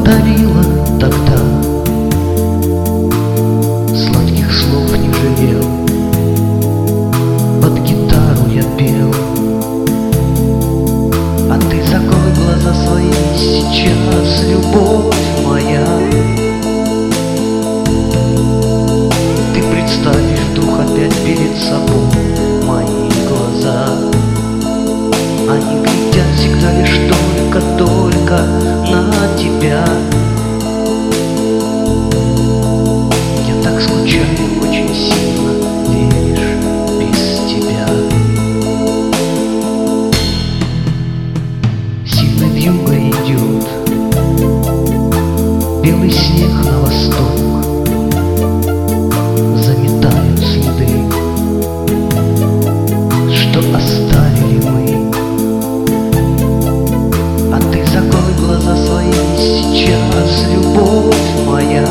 подарила тогда, сладких слов не жалел, под гитару я пел. А ты закрой глаза свои сейчас, любовь моя. Ты представишь вдруг опять перед собой мои глаза. Они глядят всегда лишь только на тебя. Я так скучаю очень сильно, веришь, без тебя. Сильно вьюга идет, белый снег на восток, заметают следы, что оставили мы. А ты закрой глаза свои сейчас, любовь моя.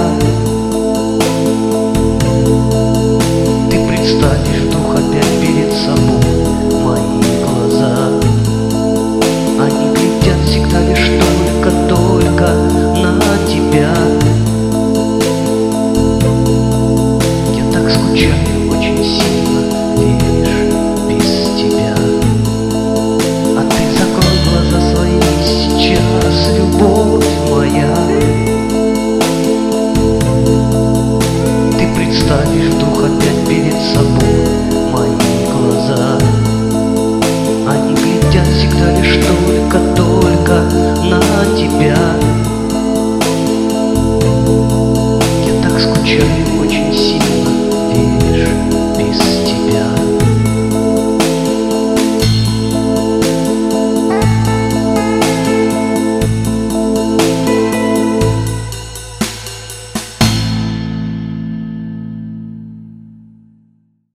Ты представишь вдруг опять перед собой мои глаза. Они глядят всегда лишь только на тебя. Я так скучаю очень сильно, веришь, без тебя. А ты закрой глаза свои сейчас, любовь моя. Ты представишь вдруг опять перед собой мои глаза. Они глядят всегда лишь только на тебя. Я так скучаю